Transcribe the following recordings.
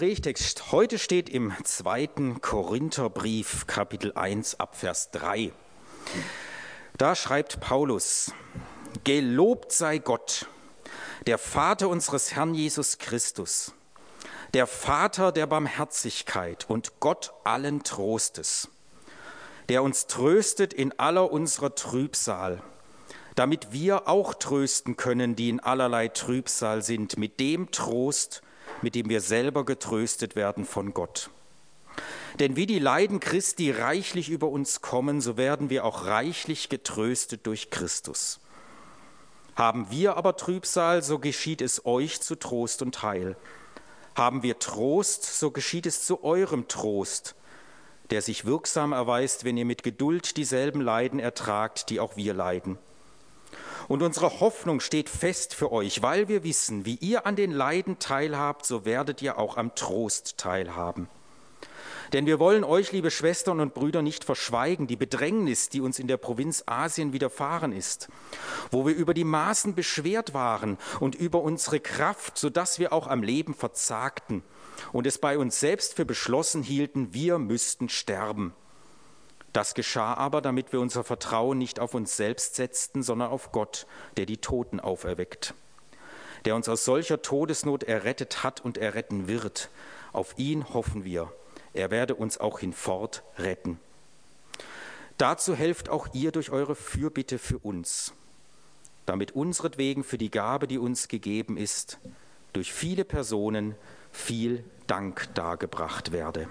Predigtext heute steht im 2. Korintherbrief, Kapitel 1, Abvers 3. Da schreibt Paulus: Gelobt sei Gott, der Vater unseres Herrn Jesus Christus, der Vater der Barmherzigkeit und Gott allen Trostes, der uns tröstet in aller unserer Trübsal, damit wir auch trösten können, die in allerlei Trübsal sind, mit dem Trost, mit dem wir selber getröstet werden von Gott. Denn wie die Leiden Christi reichlich über uns kommen, so werden wir auch reichlich getröstet durch Christus. Haben wir aber Trübsal, so geschieht es euch zu Trost und Heil. Haben wir Trost, so geschieht es zu eurem Trost, der sich wirksam erweist, wenn ihr mit Geduld dieselben Leiden ertragt, die auch wir leiden. Und unsere Hoffnung steht fest für euch, weil wir wissen, wie ihr an den Leiden teilhabt, so werdet ihr auch am Trost teilhaben. Denn wir wollen euch, liebe Schwestern und Brüder, nicht verschweigen, die Bedrängnis, die uns in der Provinz Asien widerfahren ist, wo wir über die Maßen beschwert waren und über unsere Kraft, sodass wir auch am Leben verzagten und es bei uns selbst für beschlossen hielten, wir müssten sterben. Das geschah aber, damit wir unser Vertrauen nicht auf uns selbst setzten, sondern auf Gott, der die Toten auferweckt, der uns aus solcher Todesnot errettet hat und erretten wird. Auf ihn hoffen wir. Er werde uns auch hinfort retten. Dazu helft auch ihr durch eure Fürbitte für uns, damit unseretwegen für die Gabe, die uns gegeben ist, durch viele Personen viel Dank dargebracht werde.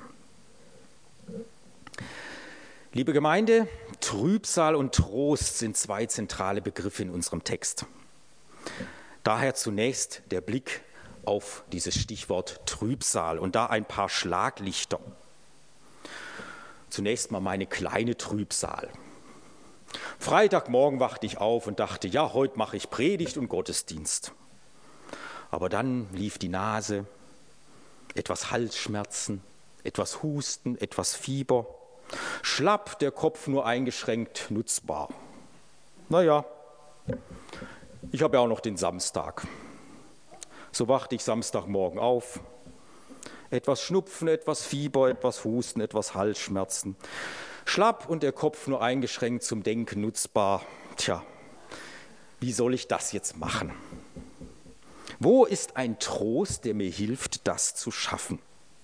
Liebe Gemeinde, Trübsal und Trost sind zwei zentrale Begriffe in unserem Text. Daher zunächst der Blick auf dieses Stichwort Trübsal und da ein paar Schlaglichter. Zunächst mal meine kleine Trübsal. Freitagmorgen wachte ich auf und dachte, ja, heute mache ich Predigt und Gottesdienst. Aber dann lief die Nase, etwas Halsschmerzen, etwas Husten, etwas Fieber. Schlapp, der Kopf nur eingeschränkt nutzbar. Naja, ich habe ja auch noch den Samstag. So wachte ich Samstagmorgen auf. Etwas Schnupfen, etwas Fieber, etwas Husten, etwas Halsschmerzen. Schlapp und der Kopf nur eingeschränkt, zum Denken nutzbar. Tja, wie soll ich das jetzt machen? Wo ist ein Trost, der mir hilft, das zu schaffen?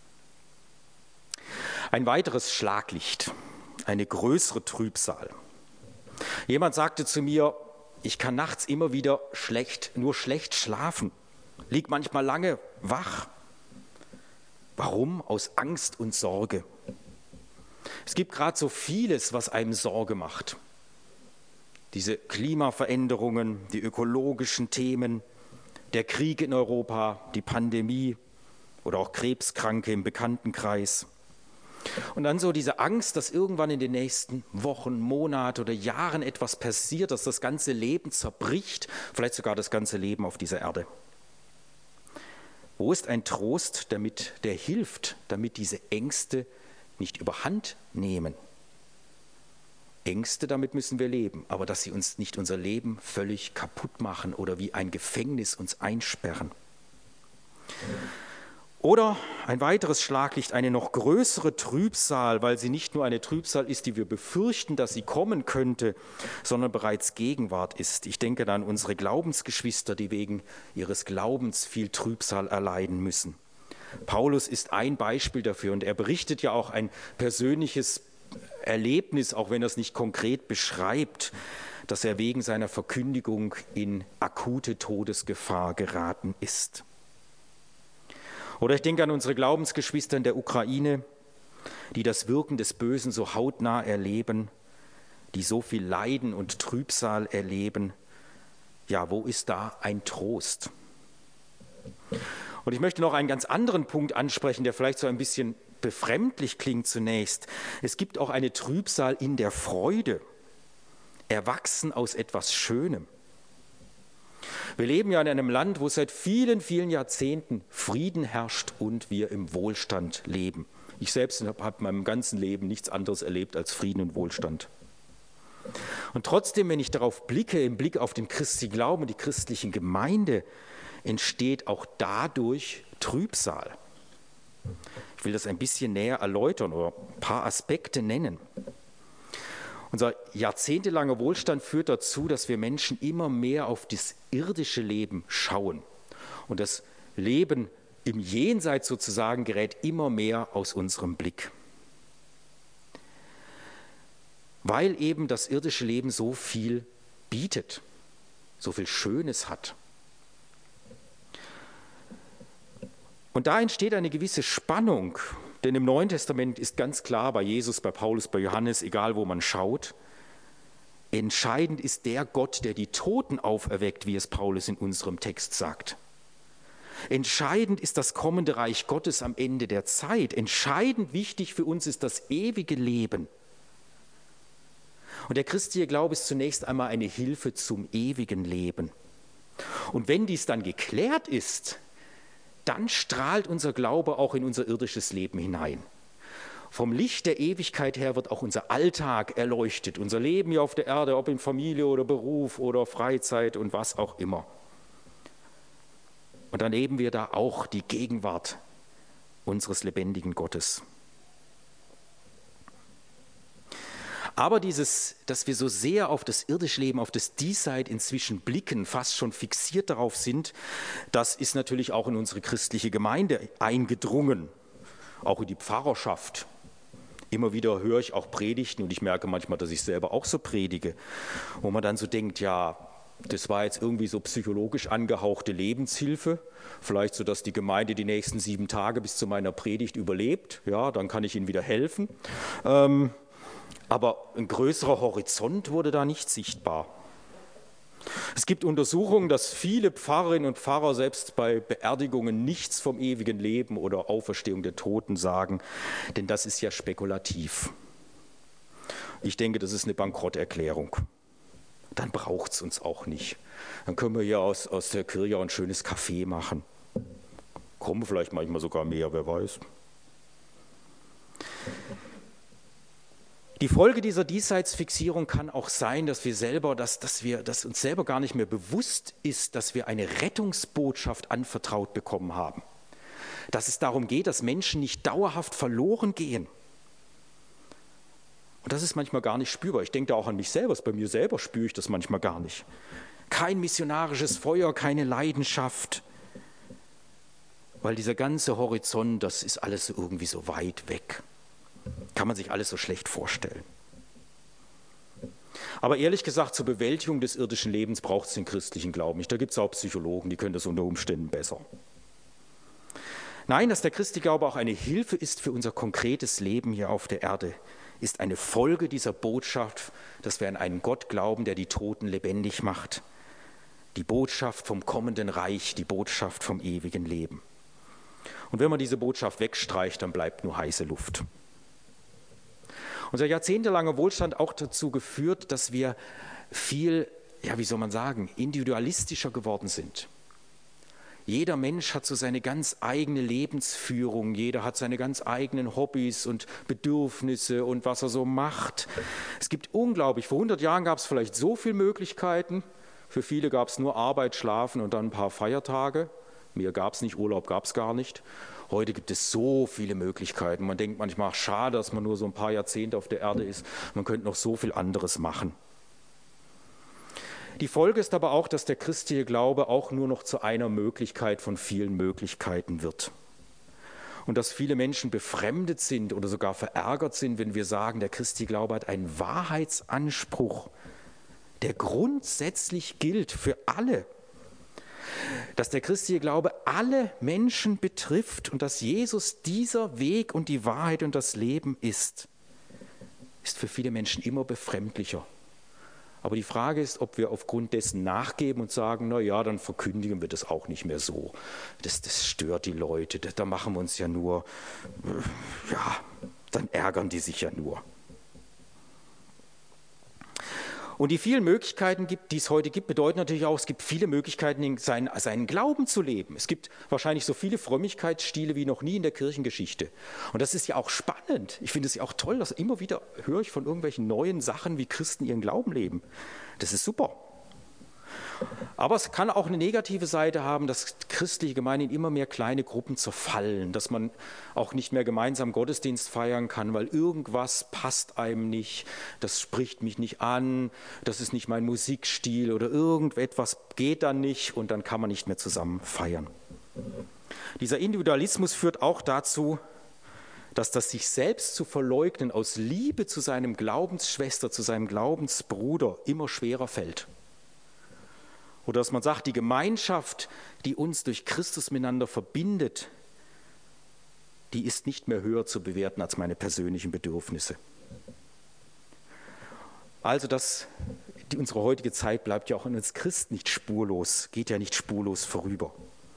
Ein weiteres Schlaglicht, eine größere Trübsal. Jemand sagte zu mir, ich kann nachts immer wieder nur schlecht schlafen, lieg manchmal lange wach. Warum? Aus Angst und Sorge. Es gibt gerade so vieles, was einem Sorge macht. Diese Klimaveränderungen, die ökologischen Themen, der Krieg in Europa, die Pandemie oder auch Krebskranke im Bekanntenkreis. Und dann so diese Angst, dass irgendwann in den nächsten Wochen, Monaten oder Jahren etwas passiert, dass das ganze Leben zerbricht, vielleicht sogar das ganze Leben auf dieser Erde. Wo ist ein Trost, der hilft, damit diese Ängste nicht überhand nehmen? Ängste, damit müssen wir leben, aber dass sie uns nicht unser Leben völlig kaputt machen oder wie ein Gefängnis uns einsperren. Oder ein weiteres Schlaglicht, eine noch größere Trübsal, weil sie nicht nur eine Trübsal ist, die wir befürchten, dass sie kommen könnte, sondern bereits Gegenwart ist. Ich denke dann an unsere Glaubensgeschwister, die wegen ihres Glaubens viel Trübsal erleiden müssen. Paulus ist ein Beispiel dafür und er berichtet ja auch ein persönliches Erlebnis, auch wenn er es nicht konkret beschreibt, dass er wegen seiner Verkündigung in akute Todesgefahr geraten ist. Oder ich denke an unsere Glaubensgeschwister in der Ukraine, die das Wirken des Bösen so hautnah erleben, die so viel Leiden und Trübsal erleben. Ja, wo ist da ein Trost? Und ich möchte noch einen ganz anderen Punkt ansprechen, der vielleicht so ein bisschen befremdlich klingt zunächst. Es gibt auch eine Trübsal in der Freude, erwachsen aus etwas Schönem. Wir leben ja in einem Land, wo seit vielen, vielen Jahrzehnten Frieden herrscht und wir im Wohlstand leben. Ich selbst habe in meinem ganzen Leben nichts anderes erlebt als Frieden und Wohlstand. Und trotzdem, wenn ich darauf blicke, im Blick auf den christlichen Glauben und die christlichen Gemeinde, entsteht auch dadurch Trübsal. Ich will das ein bisschen näher erläutern oder ein paar Aspekte nennen. Unser jahrzehntelanger Wohlstand führt dazu, dass wir Menschen immer mehr auf das irdische Leben schauen. Und das Leben im Jenseits sozusagen gerät immer mehr aus unserem Blick. Weil eben das irdische Leben so viel bietet, so viel Schönes hat. Und da entsteht eine gewisse Spannung, denn im Neuen Testament ist ganz klar, bei Jesus, bei Paulus, bei Johannes, egal wo man schaut, entscheidend ist der Gott, der die Toten auferweckt, wie es Paulus in unserem Text sagt. Entscheidend ist das kommende Reich Gottes am Ende der Zeit. Entscheidend wichtig für uns ist das ewige Leben. Und der christliche Glaube ist zunächst einmal eine Hilfe zum ewigen Leben. Und wenn dies dann geklärt ist, dann strahlt unser Glaube auch in unser irdisches Leben hinein. Vom Licht der Ewigkeit her wird auch unser Alltag erleuchtet, unser Leben hier auf der Erde, ob in Familie oder Beruf oder Freizeit und was auch immer. Und dann erleben wir da auch die Gegenwart unseres lebendigen Gottes. Aber dass wir so sehr auf das irdische Leben, auf das Diesseits inzwischen blicken, fast schon fixiert darauf sind, das ist natürlich auch in unsere christliche Gemeinde eingedrungen, auch in die Pfarrerschaft. Immer wieder höre ich auch Predigten und ich merke manchmal, dass ich selber auch so predige, wo man dann so denkt, ja, das war jetzt irgendwie so psychologisch angehauchte Lebenshilfe, vielleicht so, dass die Gemeinde die nächsten 7 Tage bis zu meiner Predigt überlebt, ja, dann kann ich ihnen wieder helfen. Aber ein größerer Horizont wurde da nicht sichtbar. Es gibt Untersuchungen, dass viele Pfarrerinnen und Pfarrer selbst bei Beerdigungen nichts vom ewigen Leben oder Auferstehung der Toten sagen, denn das ist ja spekulativ. Ich denke, das ist eine Bankrotterklärung. Dann braucht es uns auch nicht. Dann können wir hier aus der Kirche ein schönes Café machen. Kommen vielleicht manchmal sogar mehr, wer weiß. Die Folge dieser Diesseitsfixierung kann auch sein, dass uns selber gar nicht mehr bewusst ist, dass wir eine Rettungsbotschaft anvertraut bekommen haben. Dass es darum geht, dass Menschen nicht dauerhaft verloren gehen. Und das ist manchmal gar nicht spürbar. Ich denke da auch an mich selber. Bei mir selber spüre ich das manchmal gar nicht. Kein missionarisches Feuer, keine Leidenschaft. Weil dieser ganze Horizont, das ist alles irgendwie so weit weg. Kann man sich alles so schlecht vorstellen. Aber ehrlich gesagt, zur Bewältigung des irdischen Lebens braucht es den christlichen Glauben nicht. Da gibt es auch Psychologen, die können das unter Umständen besser. Nein, dass der christliche Glaube auch eine Hilfe ist für unser konkretes Leben hier auf der Erde, ist eine Folge dieser Botschaft, dass wir an einen Gott glauben, der die Toten lebendig macht. Die Botschaft vom kommenden Reich, die Botschaft vom ewigen Leben. Und wenn man diese Botschaft wegstreicht, dann bleibt nur heiße Luft. Unser jahrzehntelanger Wohlstand auch dazu geführt, dass wir viel, individualistischer geworden sind. Jeder Mensch hat so seine ganz eigene Lebensführung, jeder hat seine ganz eigenen Hobbys und Bedürfnisse und was er so macht. Es gibt unglaublich, vor 100 Jahren gab es vielleicht so viele Möglichkeiten, für viele gab es nur Arbeit, Schlafen und dann ein paar Feiertage. Mehr gab es nicht, Urlaub gab es gar nicht. Heute gibt es so viele Möglichkeiten. Man denkt manchmal, schade, dass man nur so ein paar Jahrzehnte auf der Erde ist. Man könnte noch so viel anderes machen. Die Folge ist aber auch, dass der christliche Glaube auch nur noch zu einer Möglichkeit von vielen Möglichkeiten wird. Und dass viele Menschen befremdet sind oder sogar verärgert sind, wenn wir sagen, der christliche Glaube hat einen Wahrheitsanspruch, der grundsätzlich gilt für alle. Dass der christliche Glaube alle Menschen betrifft und dass Jesus dieser Weg und die Wahrheit und das Leben ist für viele Menschen immer befremdlicher. Aber die Frage ist, ob wir aufgrund dessen nachgeben und sagen, na ja, dann verkündigen wir das auch nicht mehr so. Das stört die Leute, da machen wir uns ja nur, dann ärgern die sich ja nur. Und die vielen Möglichkeiten, die es heute gibt, bedeuten natürlich auch, es gibt viele Möglichkeiten, seinen Glauben zu leben. Es gibt wahrscheinlich so viele Frömmigkeitsstile wie noch nie in der Kirchengeschichte. Und das ist ja auch spannend. Ich finde es ja auch toll, dass immer wieder höre ich von irgendwelchen neuen Sachen, wie Christen ihren Glauben leben. Das ist super. Aber es kann auch eine negative Seite haben, dass christliche Gemeinden in immer mehr kleine Gruppen zerfallen, dass man auch nicht mehr gemeinsam Gottesdienst feiern kann, weil irgendwas passt einem nicht, das spricht mich nicht an, das ist nicht mein Musikstil oder irgendetwas geht dann nicht und dann kann man nicht mehr zusammen feiern. Dieser Individualismus führt auch dazu, dass das sich selbst zu verleugnen aus Liebe zu seinem Glaubensschwester, zu seinem Glaubensbruder immer schwerer fällt. Oder dass man sagt, die Gemeinschaft, die uns durch Christus miteinander verbindet, die ist nicht mehr höher zu bewerten als meine persönlichen Bedürfnisse. Also unsere heutige Zeit bleibt ja auch an uns Christen nicht spurlos, geht ja nicht spurlos vorüber.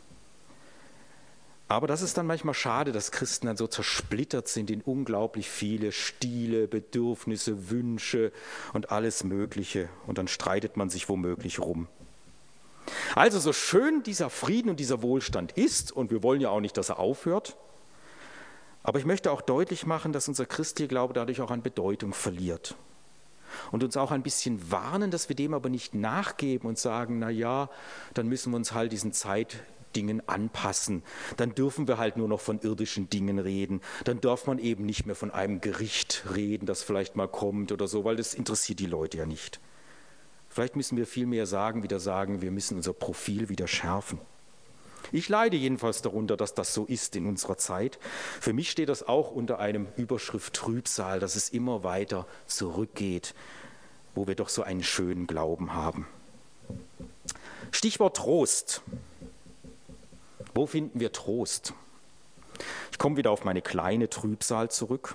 Aber das ist dann manchmal schade, dass Christen dann so zersplittert sind in unglaublich viele Stile, Bedürfnisse, Wünsche und alles Mögliche. Und dann streitet man sich womöglich rum. Also so schön dieser Frieden und dieser Wohlstand ist, und wir wollen ja auch nicht, dass er aufhört, aber ich möchte auch deutlich machen, dass unser christlicher Glaube dadurch auch an Bedeutung verliert. Und uns auch ein bisschen warnen, dass wir dem aber nicht nachgeben und sagen, na ja, dann müssen wir uns halt diesen Zeitdingen anpassen. Dann dürfen wir halt nur noch von irdischen Dingen reden. Dann darf man eben nicht mehr von einem Gericht reden, das vielleicht mal kommt oder so, weil das interessiert die Leute ja nicht. Vielleicht müssen wir viel mehr wieder sagen, wir müssen unser Profil wieder schärfen. Ich leide jedenfalls darunter, dass das so ist in unserer Zeit. Für mich steht das auch unter einem Überschrift Trübsal, dass es immer weiter zurückgeht, wo wir doch so einen schönen Glauben haben. Stichwort Trost. Wo finden wir Trost? Ich komme wieder auf meine kleine Trübsal zurück.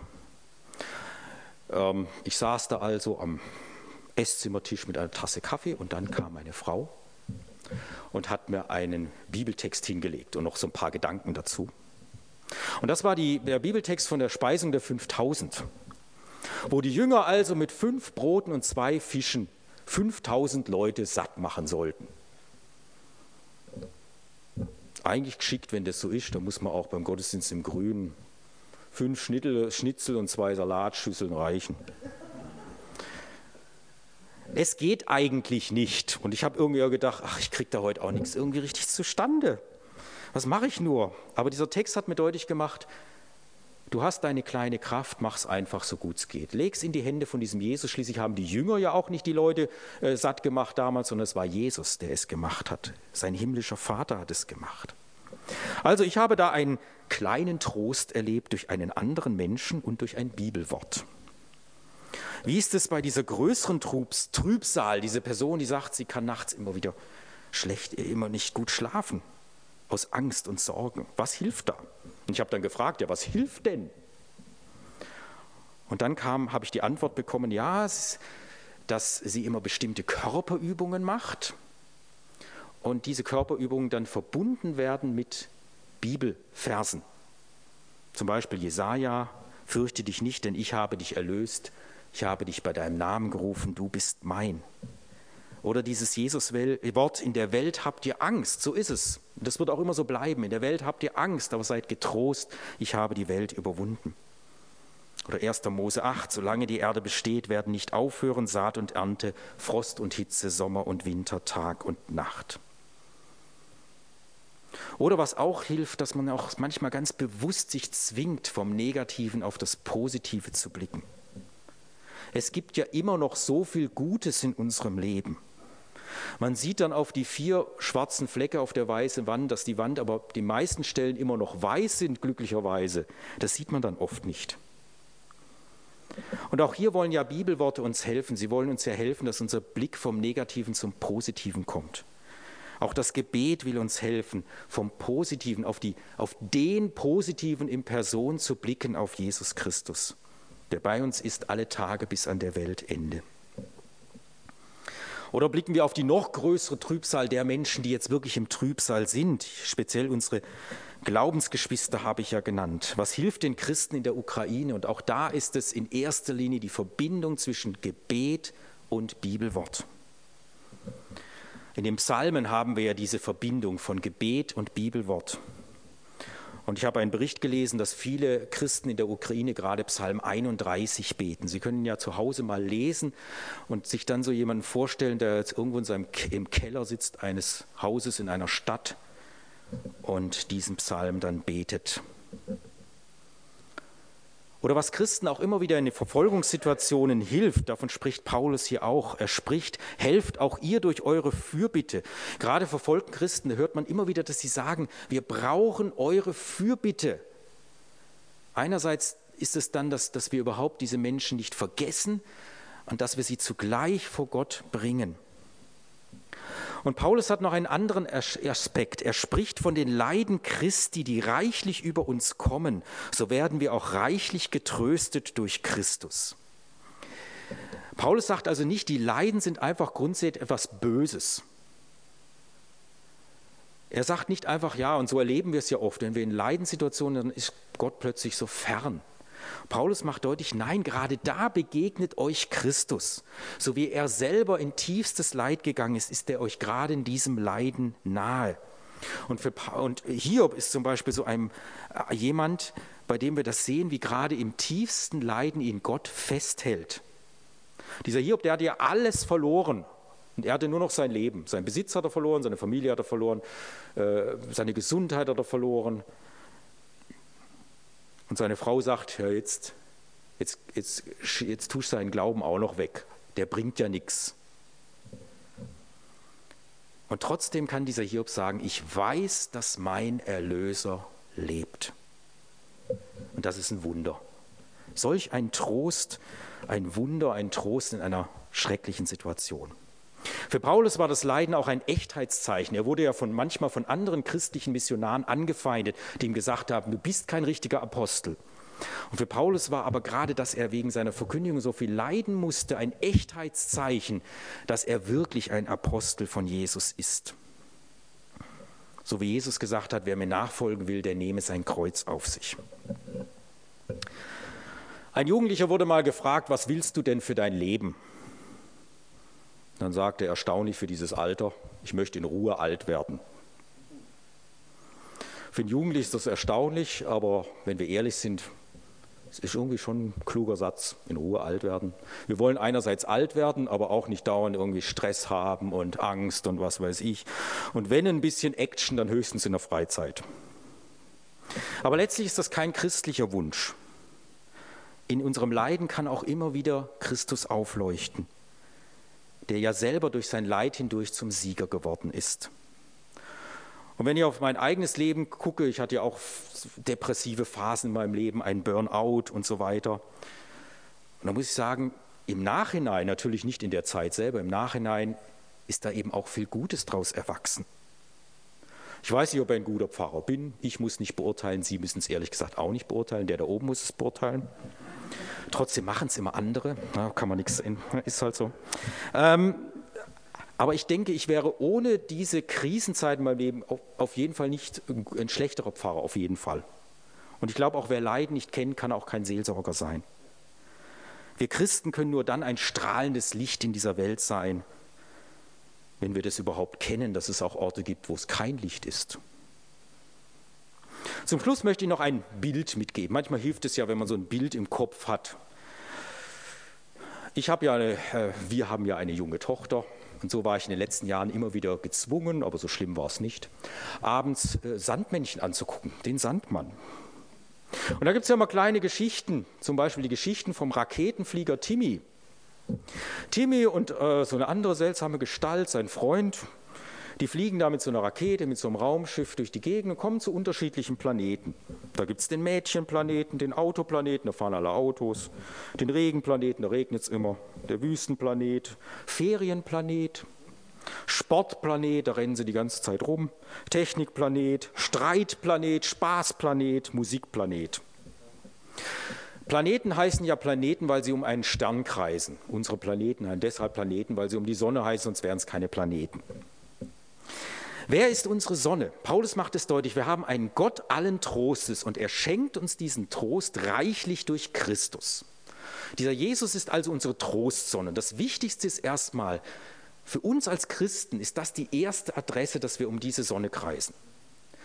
Ich saß da also am Esszimmertisch mit einer Tasse Kaffee und dann kam meine Frau und hat mir einen Bibeltext hingelegt und noch so ein paar Gedanken dazu. Und das war der Bibeltext von der Speisung der 5000, wo die Jünger also mit 5 Broten und 2 Fischen 5000 Leute satt machen sollten. Eigentlich geschickt, wenn das so ist, da muss man auch beim Gottesdienst im Grünen 5 Schnitzel und 2 Salatschüsseln reichen. Es geht eigentlich nicht. Und ich habe irgendwie gedacht, ich kriege da heute auch nichts irgendwie richtig zustande. Was mache ich nur? Aber dieser Text hat mir deutlich gemacht, du hast deine kleine Kraft, mach's einfach so gut es geht. Leg's in die Hände von diesem Jesus. Schließlich haben die Jünger ja auch nicht die Leute satt gemacht damals, sondern es war Jesus, der es gemacht hat. Sein himmlischer Vater hat es gemacht. Also ich habe da einen kleinen Trost erlebt durch einen anderen Menschen und durch ein Bibelwort. Wie ist es bei dieser größeren Trübsal, diese Person, die sagt, sie kann nachts immer nicht gut schlafen, aus Angst und Sorgen. Was hilft da? Und ich habe dann gefragt, ja, was hilft denn? Und dann habe ich die Antwort bekommen, ja, dass sie immer bestimmte Körperübungen macht und diese Körperübungen dann verbunden werden mit Bibelversen. Zum Beispiel Jesaja, fürchte dich nicht, denn ich habe dich erlöst. Ich habe dich bei deinem Namen gerufen, du bist mein. Oder dieses Jesus-Wort, in der Welt habt ihr Angst, so ist es. Und das wird auch immer so bleiben. In der Welt habt ihr Angst, aber seid getrost, ich habe die Welt überwunden. Oder 1. Mose 8, solange die Erde besteht, werden nicht aufhören Saat und Ernte, Frost und Hitze, Sommer und Winter, Tag und Nacht. Oder was auch hilft, dass man auch manchmal ganz bewusst sich zwingt, vom Negativen auf das Positive zu blicken. Es gibt ja immer noch so viel Gutes in unserem Leben. Man sieht dann auf die 4 schwarzen Flecke auf der weißen Wand, dass die Wand aber die meisten Stellen immer noch weiß sind, glücklicherweise. Das sieht man dann oft nicht. Und auch hier wollen ja Bibelworte uns helfen. Sie wollen uns ja helfen, dass unser Blick vom Negativen zum Positiven kommt. Auch das Gebet will uns helfen, vom Positiven auf den Positiven in Person zu blicken, auf Jesus Christus, der bei uns ist alle Tage bis an der Weltende. Oder blicken wir auf die noch größere Trübsal der Menschen, die jetzt wirklich im Trübsal sind. Speziell unsere Glaubensgeschwister habe ich ja genannt. Was hilft den Christen in der Ukraine? Und auch da ist es in erster Linie die Verbindung zwischen Gebet und Bibelwort. In den Psalmen haben wir ja diese Verbindung von Gebet und Bibelwort. Und ich habe einen Bericht gelesen, dass viele Christen in der Ukraine gerade Psalm 31 beten. Sie können ja zu Hause mal lesen und sich dann so jemanden vorstellen, der jetzt irgendwo im Keller sitzt eines Hauses in einer Stadt und diesen Psalm dann betet. Oder was Christen auch immer wieder in den Verfolgungssituationen hilft, davon spricht Paulus hier auch. Er spricht, helft auch ihr durch eure Fürbitte. Gerade verfolgten Christen, da hört man immer wieder, dass sie sagen, wir brauchen eure Fürbitte. Einerseits ist es dann, dass wir überhaupt diese Menschen nicht vergessen und dass wir sie zugleich vor Gott bringen. Und Paulus hat noch einen anderen Aspekt. Er spricht von den Leiden Christi, die reichlich über uns kommen. So werden wir auch reichlich getröstet durch Christus. Paulus sagt also nicht, die Leiden sind einfach grundsätzlich etwas Böses. Er sagt nicht einfach, ja, und so erleben wir es ja oft, wenn wir in Leidenssituationen, dann ist Gott plötzlich so fern. Paulus macht deutlich, nein, gerade da begegnet euch Christus. So wie er selber in tiefstes Leid gegangen ist, ist er euch gerade in diesem Leiden nahe. Und Hiob ist zum Beispiel so jemand, bei dem wir das sehen, wie gerade im tiefsten Leiden ihn Gott festhält. Dieser Hiob, der hat ja alles verloren. Und er hatte nur noch sein Leben. Sein Besitz hat er verloren, seine Familie hat er verloren, seine Gesundheit hat er verloren. Und seine Frau sagt, ja, jetzt tust du seinen Glauben auch noch weg. Der bringt ja nichts. Und trotzdem kann dieser Hiob sagen, ich weiß, dass mein Erlöser lebt. Und das ist ein Wunder. Solch ein Trost, ein Wunder, ein Trost in einer schrecklichen Situation. Für Paulus war das Leiden auch ein Echtheitszeichen. Er wurde ja manchmal von anderen christlichen Missionaren angefeindet, die ihm gesagt haben, du bist kein richtiger Apostel. Und für Paulus war aber gerade, dass er wegen seiner Verkündigung so viel leiden musste, ein Echtheitszeichen, dass er wirklich ein Apostel von Jesus ist. So wie Jesus gesagt hat, wer mir nachfolgen will, der nehme sein Kreuz auf sich. Ein Jugendlicher wurde mal gefragt, was willst du denn für dein Leben? Dann sagte er, erstaunlich für dieses Alter, ich möchte in Ruhe alt werden. Für einen Jugendlichen ist das erstaunlich, aber wenn wir ehrlich sind, es ist irgendwie schon ein kluger Satz, in Ruhe alt werden. Wir wollen einerseits alt werden, aber auch nicht dauernd irgendwie Stress haben und Angst und was weiß ich. Und wenn ein bisschen Action, dann höchstens in der Freizeit. Aber letztlich ist das kein christlicher Wunsch. In unserem Leiden kann auch immer wieder Christus aufleuchten, der ja selber durch sein Leid hindurch zum Sieger geworden ist. Und wenn ich auf mein eigenes Leben gucke, ich hatte ja auch depressive Phasen in meinem Leben, ein Burnout und so weiter. Und da muss ich sagen, im Nachhinein, natürlich nicht in der Zeit selber, im Nachhinein ist da eben auch viel Gutes draus erwachsen. Ich weiß nicht, ob ich ein guter Pfarrer bin, ich muss nicht beurteilen, Sie müssen es ehrlich gesagt auch nicht beurteilen, der da oben muss es beurteilen. Trotzdem machen es immer andere, da kann man nichts sehen, ist halt so. Aber ich denke, ich wäre ohne diese Krisenzeit in meinem Leben auf jeden Fall nicht ein schlechterer Pfarrer, auf jeden Fall. Und ich glaube auch, wer Leiden nicht kennt, kann auch kein Seelsorger sein. Wir Christen können nur dann ein strahlendes Licht in dieser Welt sein, wenn wir das überhaupt kennen, dass es auch Orte gibt, wo es kein Licht ist. Zum Schluss möchte ich noch ein Bild mitgeben. Manchmal hilft es ja, wenn man so ein Bild im Kopf hat. Wir haben ja eine junge Tochter und so war ich in den letzten Jahren immer wieder gezwungen, aber so schlimm war es nicht, abends Sandmännchen anzugucken, den Sandmann. Und da gibt es ja immer kleine Geschichten, zum Beispiel die Geschichten vom Raketenflieger Timmy. Timmy und so eine andere seltsame Gestalt, sein Freund, die fliegen da mit so einer Rakete, mit so einem Raumschiff durch die Gegend und kommen zu unterschiedlichen Planeten. Da gibt es den Mädchenplaneten, den Autoplaneten, da fahren alle Autos, den Regenplaneten, da regnet es immer, der Wüstenplanet, Ferienplanet, Sportplanet, da rennen sie die ganze Zeit rum, Technikplanet, Streitplanet, Spaßplanet, Musikplanet. Planeten heißen ja Planeten, weil sie um einen Stern kreisen. Unsere Planeten heißen deshalb Planeten, weil sie um die Sonne heißen, sonst wären es keine Planeten. Wer ist unsere Sonne? Paulus macht es deutlich, wir haben einen Gott allen Trostes und er schenkt uns diesen Trost reichlich durch Christus. Dieser Jesus ist also unsere Trostsonne. Das Wichtigste ist erstmal, für uns als Christen ist das die erste Adresse, dass wir um diese Sonne kreisen.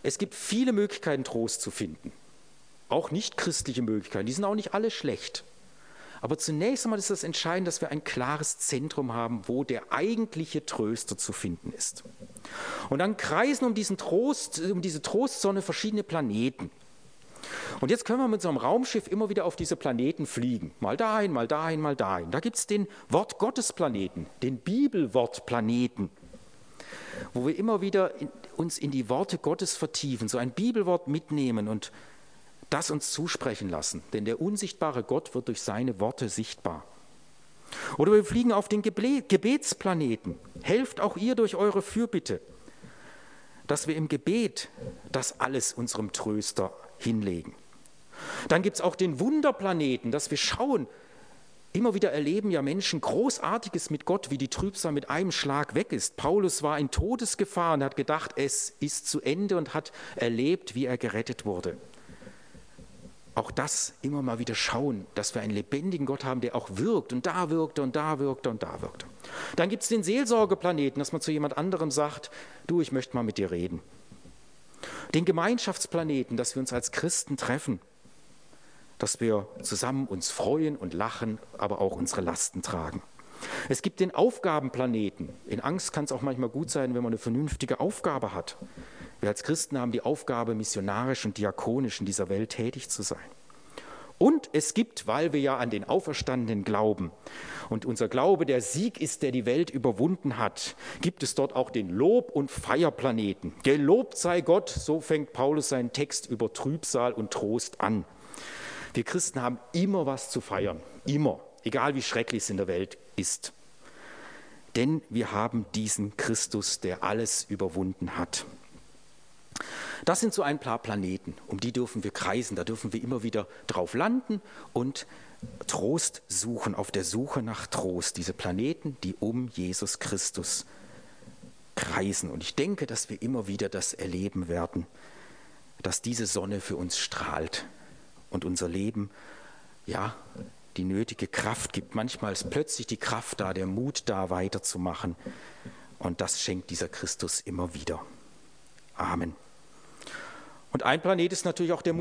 Es gibt viele Möglichkeiten, Trost zu finden. Auch nicht christliche Möglichkeiten, die sind auch nicht alle schlecht. Aber zunächst einmal ist das entscheidend, dass wir ein klares Zentrum haben, wo der eigentliche Tröster zu finden ist. Und dann kreisen um diese Trostsonne verschiedene Planeten. Und jetzt können wir mit unserem Raumschiff immer wieder auf diese Planeten fliegen. Mal dahin, mal dahin, mal dahin. Da gibt es den Wort-Gottes-Planeten, den Bibelwort-Planeten, wo wir immer wieder uns in die Worte Gottes vertiefen, so ein Bibelwort mitnehmen und das uns zusprechen lassen. Denn der unsichtbare Gott wird durch seine Worte sichtbar. Oder wir fliegen auf den Gebetsplaneten. Helft auch ihr durch eure Fürbitte, dass wir im Gebet das alles unserem Tröster hinlegen. Dann gibt es auch den Wunderplaneten, dass wir schauen, immer wieder erleben ja Menschen Großartiges mit Gott, wie die Trübsal mit einem Schlag weg ist. Paulus war in Todesgefahr und hat gedacht, es ist zu Ende und hat erlebt, wie er gerettet wurde. Auch das immer mal wieder schauen, dass wir einen lebendigen Gott haben, der auch wirkt und da wirkte und da wirkte und da wirkte. Dann gibt es den Seelsorgeplaneten, dass man zu jemand anderem sagt, du, ich möchte mal mit dir reden. Den Gemeinschaftsplaneten, dass wir uns als Christen treffen, dass wir zusammen uns freuen und lachen, aber auch unsere Lasten tragen. Es gibt den Aufgabenplaneten. In Angst kann es auch manchmal gut sein, wenn man eine vernünftige Aufgabe hat. Wir als Christen haben die Aufgabe, missionarisch und diakonisch in dieser Welt tätig zu sein. Und es gibt, weil wir ja an den Auferstandenen glauben und unser Glaube der Sieg ist, der die Welt überwunden hat, gibt es dort auch den Lob- und Feierplaneten. Gelobt sei Gott, so fängt Paulus seinen Text über Trübsal und Trost an. Wir Christen haben immer was zu feiern, immer, egal wie schrecklich es in der Welt ist. Denn wir haben diesen Christus, der alles überwunden hat. Das sind so ein paar Planeten, um die dürfen wir kreisen, da dürfen wir immer wieder drauf landen und Trost suchen, auf der Suche nach Trost. Diese Planeten, die um Jesus Christus kreisen. Und ich denke, dass wir immer wieder das erleben werden, dass diese Sonne für uns strahlt und unser Leben, ja, die nötige Kraft gibt. Manchmal ist plötzlich die Kraft da, der Mut da, weiterzumachen. Und das schenkt dieser Christus immer wieder. Amen. Und ein Planet ist natürlich auch der